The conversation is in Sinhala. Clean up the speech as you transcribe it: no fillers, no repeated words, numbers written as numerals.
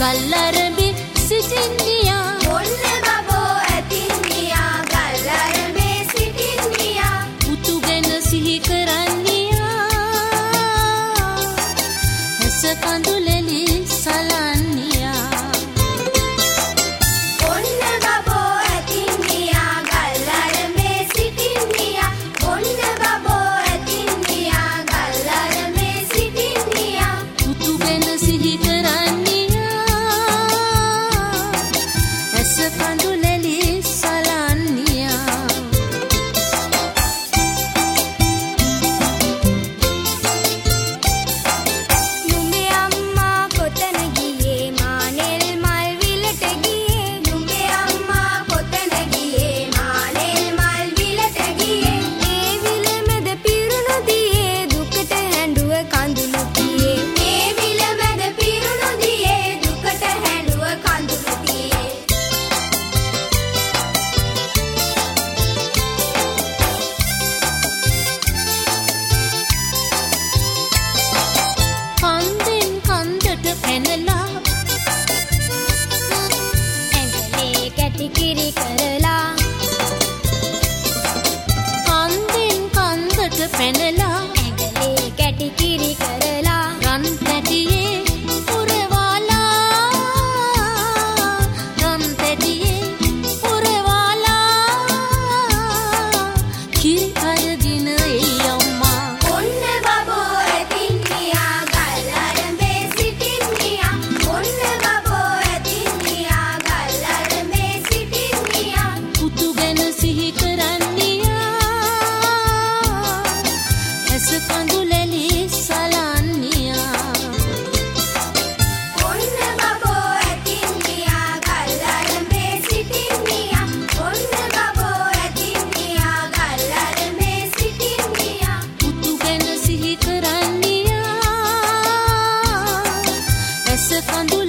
ගල්අරඹි සිටින්නියා ඔන්න බබෝ ඇතින්නියා ගල්අරඹේ සිටින්නියා පුතු ගැන සිහි කරන්නියා හැස කඳුලෙලි සලන්නියා ඔන්න බබෝ ඇතින්නියා ගල්අරඹේ සිටින්නියා ඔන්න බබෝ ඇතින්නියා ගල්අරඹේ සිටින්නියා පුතු ගැන සිහි කරන්නියා හැස කඳුලෙලි සලන්නියා නුඹේ අම්මා කොතන ගියේ මානෙල් මල් විලට ගියේ නුඹේ අම්මා කොතන ගියේ මානෙල් මල් විලට ගියේ ඒ විල මැද පිරුණු දියේ දුකට හැඬුව කඳුළු තියේ ඒ විල මැද පිරුණු දියේ දුකට හැඬුව කඳුළු තියේ කන්දෙන් කන්දට පැනලා ඇඟලේ කැටි කිරි කරලා කන්දෙන් කන්දට පැනලා ඇඟලේ කැටි කිරි කරලා රන් පැටියේ පුරවාලා රන් පැටියේ පුරවාලා කිරි අරගෙන එයි අම්මා ඔන්න බබෝ ඇතින්නියා ගල්අරඹේ සිටින්නියා ඔන්න බබෝ ඇතින්නියා ගල්අරඹේ සිටින්නියා පුතු ගැන සිහි කරන්නියා හැස කඳුලෙලි සලන්නියා ඔන්න බබෝ ඇතින්නියා ගල්අරඹේ සිටින්නියා ඔන්න බබෝ ඇතින්නියා ගල්අරඹේ සිටින්නියා පුතු ගැන සිහි කරන්නියා ඇස කඳු